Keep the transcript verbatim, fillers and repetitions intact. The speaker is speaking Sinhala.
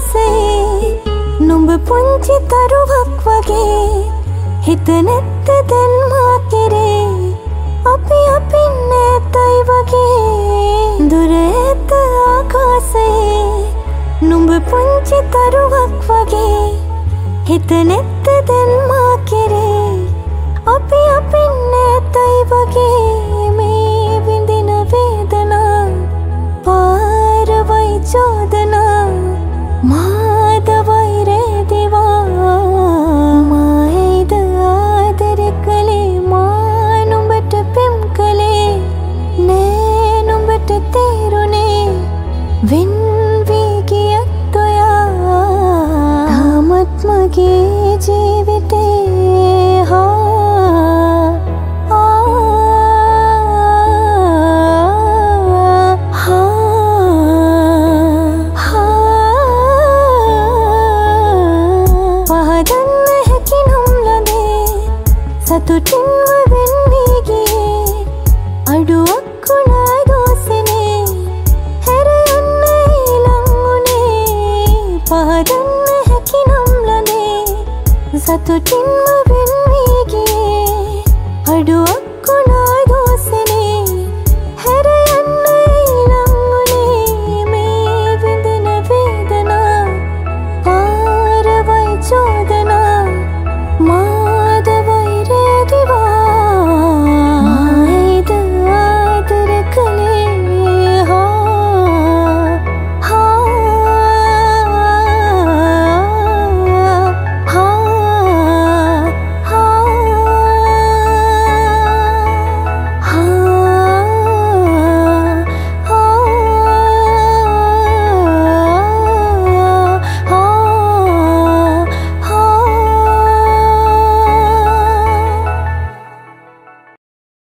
ආකාශයේ නුඹ පුංචි තරුවක් වගේ හිත නැත්ත දැන් මා කෙරේ අපි අපින් නැතයි වගේ දුර ඇත ආකාශයේ නුඹ පුංචි තරුවක් වගේ හිත නැත්ත දැන් මා කෙරේ අපි අපින් නැතයි වගේ මේ විඳින වේදනා පාරවයි චෝදනා මාද වෛරේ දිවා මායිද ආදර කලේ මා නුඹට පෙම් කලේ නෑ නුඹට තේරුනේ වෙන් වී ගියත් ඔයා තාමත් මගේ ජීවිතේ හා සතුටින්ම වෙන් වී ගියේ අඩුවක් වුණා දෝසනේ හැර යන්න ඊළඟ උනේ පහදන්න හැකි නම් ලනේ සතුටින්ම